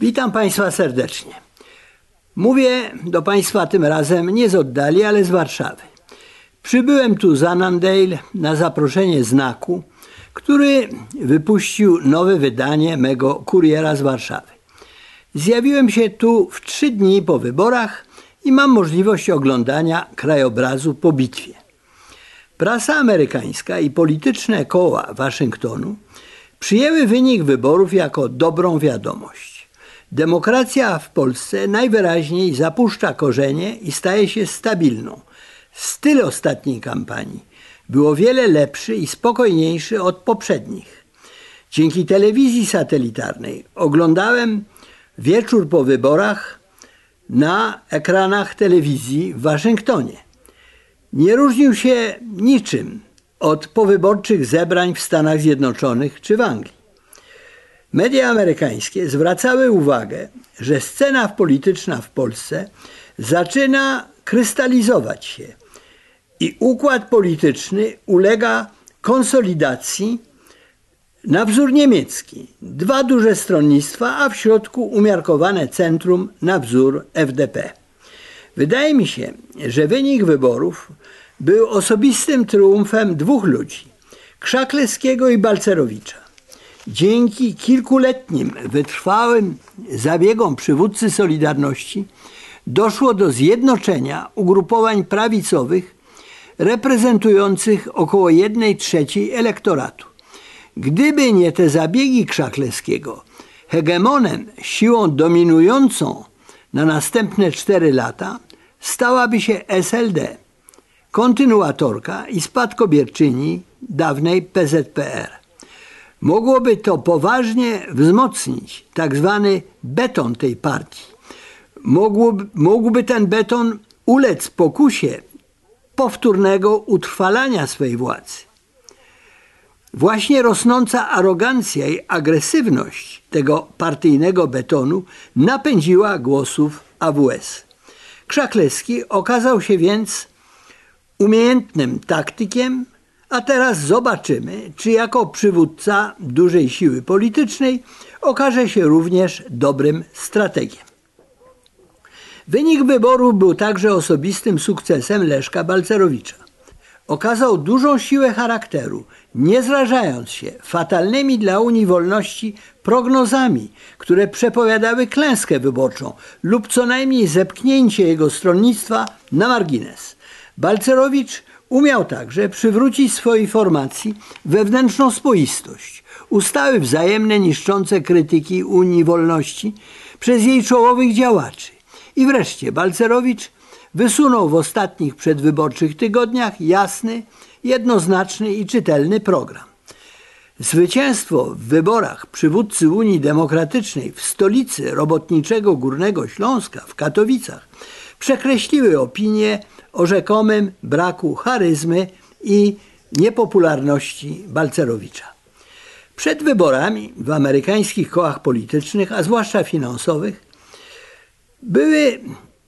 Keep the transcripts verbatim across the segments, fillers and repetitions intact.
Witam Państwa serdecznie. Mówię do Państwa tym razem nie z oddali, ale z Warszawy. Przybyłem tu z Annandale na zaproszenie Znaku, który wypuścił nowe wydanie mego Kuriera z Warszawy. Zjawiłem się tu w trzy dni po wyborach i mam możliwość oglądania krajobrazu po bitwie. Prasa amerykańska i polityczne koła Waszyngtonu przyjęły wynik wyborów jako dobrą wiadomość. Demokracja w Polsce najwyraźniej zapuszcza korzenie i staje się stabilną. Styl ostatniej kampanii był o wiele lepszy i spokojniejszy od poprzednich. Dzięki telewizji satelitarnej oglądałem wieczór po wyborach na ekranach telewizji w Waszyngtonie. Nie różnił się niczym od powyborczych zebrań w Stanach Zjednoczonych czy w Anglii. Media amerykańskie zwracały uwagę, że scena polityczna w Polsce zaczyna krystalizować się i układ polityczny ulega konsolidacji na wzór niemiecki. Dwa duże stronnictwa, a w środku umiarkowane centrum na wzór F D P. Wydaje mi się, że wynik wyborów był osobistym triumfem dwóch ludzi, Krzaklewskiego i Balcerowicza. Dzięki kilkuletnim, wytrwałym zabiegom przywódcy Solidarności doszło do zjednoczenia ugrupowań prawicowych reprezentujących około jednej trzeciej elektoratu. Gdyby nie te zabiegi Krzaklewskiego, hegemonem, siłą dominującą na następne cztery lata stałaby się S L D, kontynuatorka i spadkobierczyni dawnej P Z P R. Mogłoby to poważnie wzmocnić tak zwany beton tej partii. Mógłby, mógłby ten beton ulec pokusie powtórnego utrwalania swej władzy. Właśnie rosnąca arogancja i agresywność tego partyjnego betonu napędziła głosów A W S. Krzaklewski okazał się więc umiejętnym taktykiem, a teraz zobaczymy, czy jako przywódca dużej siły politycznej okaże się również dobrym strategiem. Wynik wyborów był także osobistym sukcesem Leszka Balcerowicza. Okazał dużą siłę charakteru, nie zrażając się fatalnymi dla Unii Wolności prognozami, które przepowiadały klęskę wyborczą lub co najmniej zepchnięcie jego stronnictwa na margines. Balcerowicz umiał także przywrócić swojej formacji wewnętrzną spoistość, ustały wzajemne niszczące krytyki Unii Wolności przez jej czołowych działaczy. I wreszcie Balcerowicz wysunął w ostatnich przedwyborczych tygodniach jasny, jednoznaczny i czytelny program. Zwycięstwo w wyborach przywódcy Unii Demokratycznej w stolicy robotniczego Górnego Śląska, w Katowicach, przekreśliły opinię o rzekomym braku charyzmy i niepopularności Balcerowicza. Przed wyborami w amerykańskich kołach politycznych, a zwłaszcza finansowych, były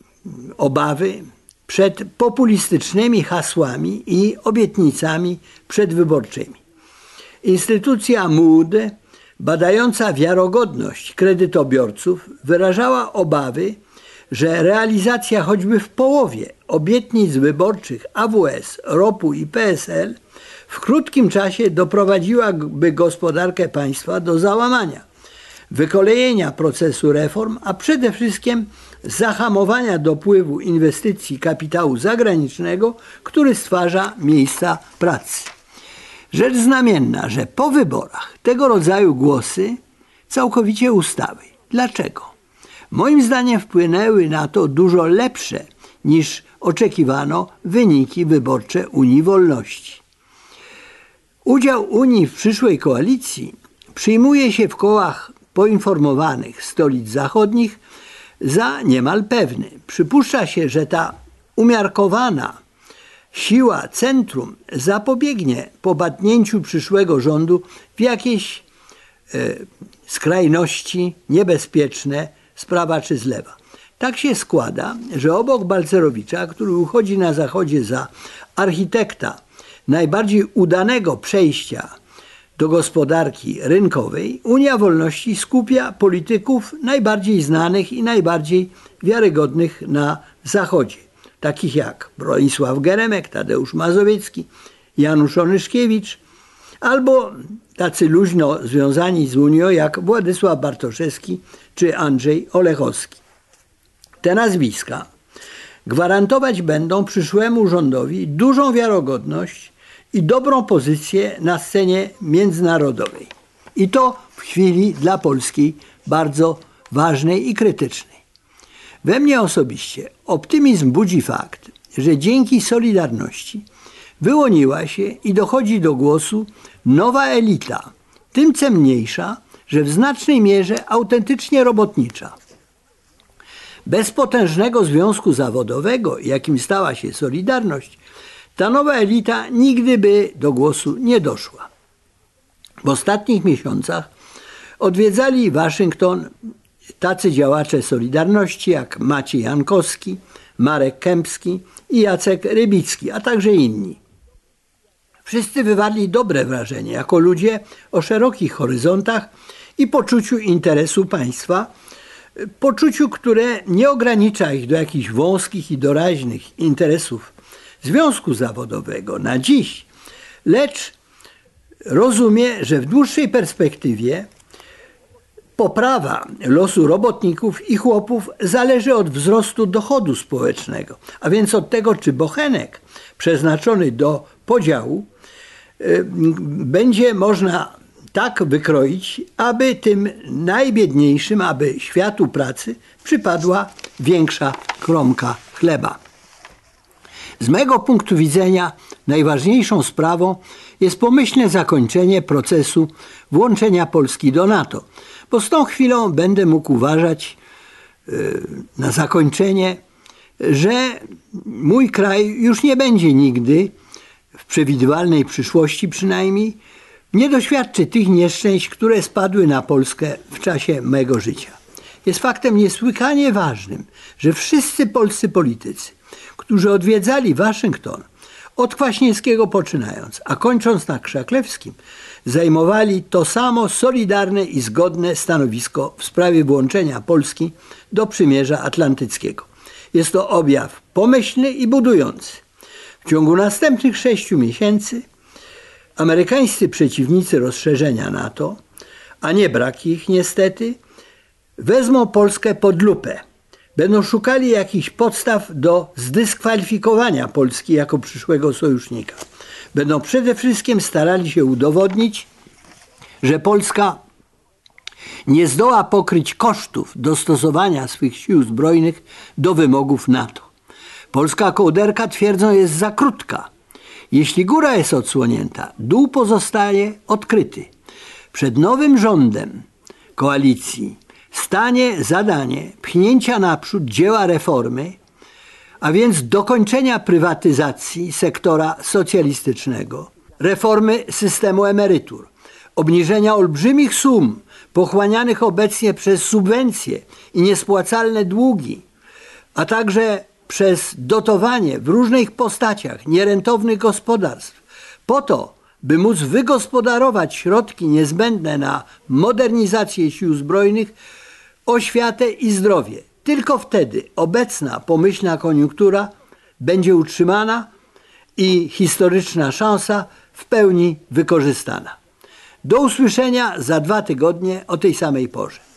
obawy przed populistycznymi hasłami i obietnicami przedwyborczymi. Instytucja Moody, badająca wiarygodność kredytobiorców, wyrażała obawy, że realizacja choćby w połowie obietnic wyborczych A W S, R O P-u i P S L w krótkim czasie doprowadziłaby gospodarkę państwa do załamania, wykolejenia procesu reform, a przede wszystkim zahamowania dopływu inwestycji kapitału zagranicznego, który stwarza miejsca pracy. Rzecz znamienna, że po wyborach tego rodzaju głosy całkowicie ustały. Dlaczego? Moim zdaniem wpłynęły na to dużo lepsze niż oczekiwano wyniki wyborcze Unii Wolności. Udział Unii w przyszłej koalicji przyjmuje się w kołach poinformowanych stolic zachodnich za niemal pewny. Przypuszcza się, że ta umiarkowana siła centrum zapobiegnie popadnięciu przyszłego rządu w jakieś e, skrajności niebezpieczne z prawa czy z lewa. Tak się składa, że obok Balcerowicza, który uchodzi na Zachodzie za architekta najbardziej udanego przejścia do gospodarki rynkowej, Unia Wolności skupia polityków najbardziej znanych i najbardziej wiarygodnych na Zachodzie, takich jak Bronisław Geremek, Tadeusz Mazowiecki, Janusz Onyszkiewicz, albo tacy luźno związani z Unią jak Władysław Bartoszewski czy Andrzej Olechowski. Te nazwiska gwarantować będą przyszłemu rządowi dużą wiarygodność i dobrą pozycję na scenie międzynarodowej. I to w chwili dla Polski bardzo ważnej i krytycznej. We mnie osobiście optymizm budzi fakt, że dzięki Solidarności wyłoniła się i dochodzi do głosu nowa elita, tym cenniejsza, że w znacznej mierze autentycznie robotnicza. Bez potężnego związku zawodowego, jakim stała się Solidarność, ta nowa elita nigdy by do głosu nie doszła. W ostatnich miesiącach odwiedzali Waszyngton tacy działacze Solidarności jak Maciej Jankowski, Marek Kępski i Jacek Rybicki, a także inni. Wszyscy wywarli dobre wrażenie jako ludzie o szerokich horyzontach i poczuciu interesu państwa, poczuciu, które nie ogranicza ich do jakichś wąskich i doraźnych interesów związku zawodowego na dziś, lecz rozumie, że w dłuższej perspektywie poprawa losu robotników i chłopów zależy od wzrostu dochodu społecznego, a więc od tego, czy bochenek przeznaczony do podziału y, będzie można tak wykroić, aby tym najbiedniejszym, aby światu pracy przypadła większa kromka chleba. Z mego punktu widzenia najważniejszą sprawą jest pomyślne zakończenie procesu włączenia Polski do NATO, bo z tą chwilą będę mógł uważać yy, na zakończenie, że mój kraj już nie będzie nigdy, w przewidywalnej przyszłości przynajmniej, nie doświadczy tych nieszczęść, które spadły na Polskę w czasie mego życia. Jest faktem niesłychanie ważnym, że wszyscy polscy politycy, którzy odwiedzali Waszyngton, od Kwaśniewskiego poczynając, a kończąc na Krzaklewskim, zajmowali to samo solidarne i zgodne stanowisko w sprawie włączenia Polski do Przymierza Atlantyckiego. Jest to objaw pomyślny i budujący. W ciągu następnych sześciu miesięcy amerykańscy przeciwnicy rozszerzenia NATO, a nie brak ich niestety, wezmą Polskę pod lupę. Będą szukali jakichś podstaw do zdyskwalifikowania Polski jako przyszłego sojusznika. Będą przede wszystkim starali się udowodnić, że Polska nie zdoła pokryć kosztów dostosowania swych sił zbrojnych do wymogów NATO. Polska kołderka, twierdzą, jest za krótka. Jeśli góra jest odsłonięta, dół pozostaje odkryty. Przed nowym rządem koalicji stanie zadanie pchnięcia naprzód dzieła reformy, a więc dokończenia prywatyzacji sektora socjalistycznego, reformy systemu emerytur, obniżenia olbrzymich sum pochłanianych obecnie przez subwencje i niespłacalne długi, a także przez dotowanie w różnych postaciach nierentownych gospodarstw, po to, by móc wygospodarować środki niezbędne na modernizację sił zbrojnych, oświatę i zdrowie. Tylko wtedy obecna pomyślna koniunktura będzie utrzymana i historyczna szansa w pełni wykorzystana. Do usłyszenia za dwa tygodnie o tej samej porze.